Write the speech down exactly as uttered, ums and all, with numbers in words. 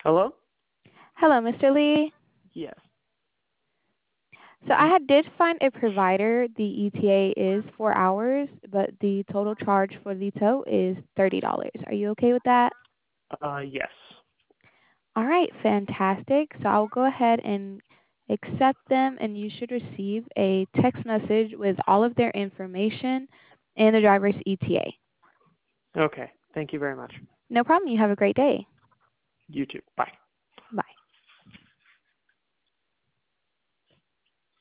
Hello? Hello, Mister Lee. Yes. So I had did find a provider. The E T A is four hours, but the total charge for the tow is thirty dollars. Are you okay with that? Uh, yes. All right, fantastic. So I'll go ahead and accept them, and you should receive a text message with all of their information and the driver's E T A. Okay. Thank you very much. No problem. You have a great day. You too. Bye.